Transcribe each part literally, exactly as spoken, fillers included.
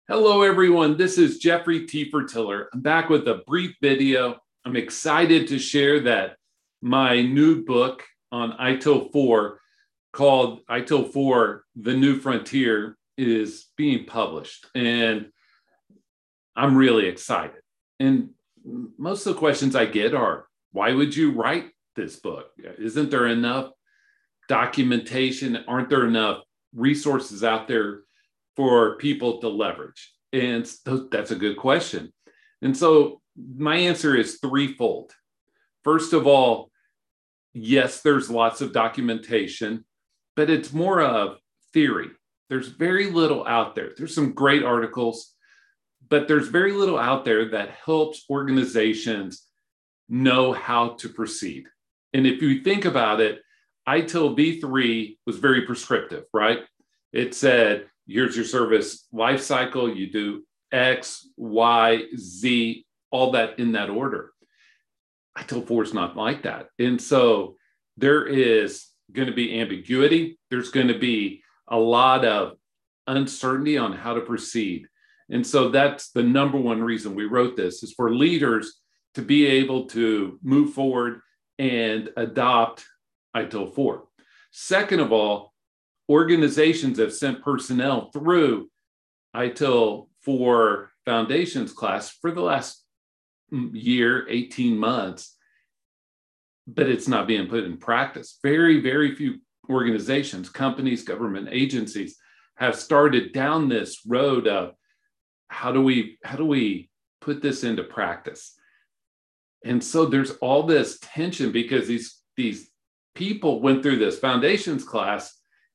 Hello, everyone. This is Jeffrey T. Fertiller. I'm back with a brief video. I'm excited to share that my new book on I T I L four called I T I L four, The New Frontier is being published. And I'm really excited. And most of the questions I get are, why would you write this book? Isn't there enough documentation? Aren't there enough resources out there for people to leverage? And that's a good question. And so my answer is threefold. First of all, yes, there's lots of documentation, but it's more of theory. There's very little out there. There's some great articles, but there's very little out there that helps organizations know how to proceed. And if you think about it, I T I L v three was very prescriptive, right? It said, here's your service life cycle. You do X, Y, Z, all that in that order. I T I L four is not like that. And so there is going to be ambiguity. There's going to be a lot of uncertainty on how to proceed. And so that's the number one reason we wrote this, is for leaders to be able to move forward and adopt I T I L four. Second of all, organizations have sent personnel through I T I L four Foundations class for the last year, eighteen months, but it's not being put in practice. Very, very few organizations, companies, government agencies have started down this road of how do we, how do we put this into practice? And so there's all this tension because these, these people went through this Foundations class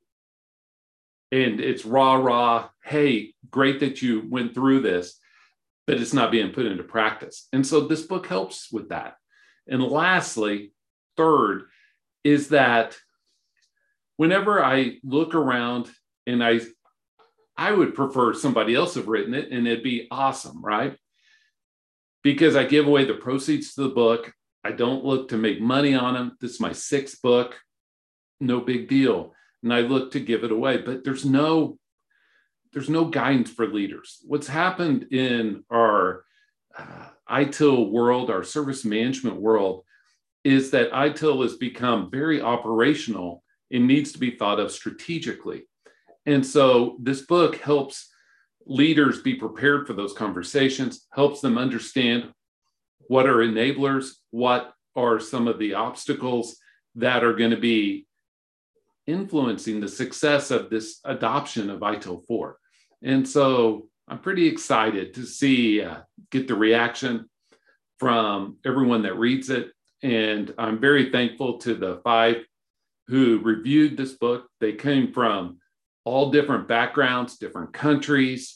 and it's rah, rah, hey, great that you went through this, but it's not being put into practice. And so this book helps with that. And lastly, third, is that whenever I look around and I, I would prefer somebody else have written it and it'd be awesome, right? Because I give away the proceeds to the book. I don't look to make money on them. This is my sixth book, no big deal. And I look to give it away, but there's no, there's no guidance for leaders. What's happened in our uh, I T I L world, our service management world, is that I T I L has become very operational and needs to be thought of strategically. And so this book helps leaders be prepared for those conversations, helps them understand what are enablers, what are some of the obstacles that are going to be influencing the success of this adoption of I T I L four. And so I'm pretty excited to see, uh, get the reaction from everyone that reads it. And I'm very thankful to the five who reviewed this book. They came from all different backgrounds, different countries.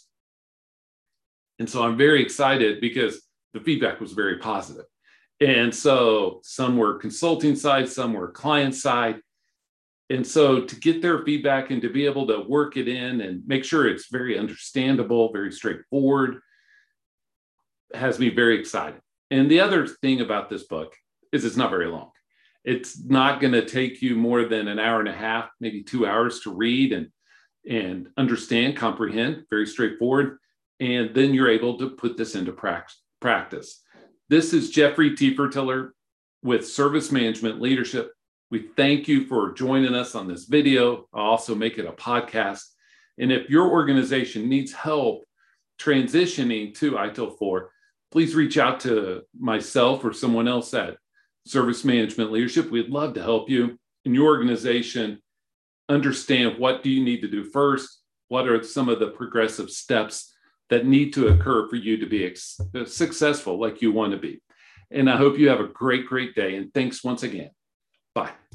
And so I'm very excited because the feedback was very positive. And so some were consulting side, some were client side. And so to get their feedback and to be able to work it in and make sure it's very understandable, very straightforward, has me very excited. And the other thing about this book is it's not very long. It's not going to take you more than an hour and a half, maybe two hours to read and, and understand, comprehend, very straightforward. And then you're able to put this into practice. This is Jeffrey T. Fertiller with Service Management Leadership. We thank you for joining us on this video. I'll also make it a podcast. And if your organization needs help transitioning to I T I L four, please reach out to myself or someone else at Service Management Leadership. We'd love to help you in your organization understand what do you need to do first, what are some of the progressive steps that need to occur for you to be ex- successful like you want to be. And I hope you have a great, great day. And thanks once again. Bye.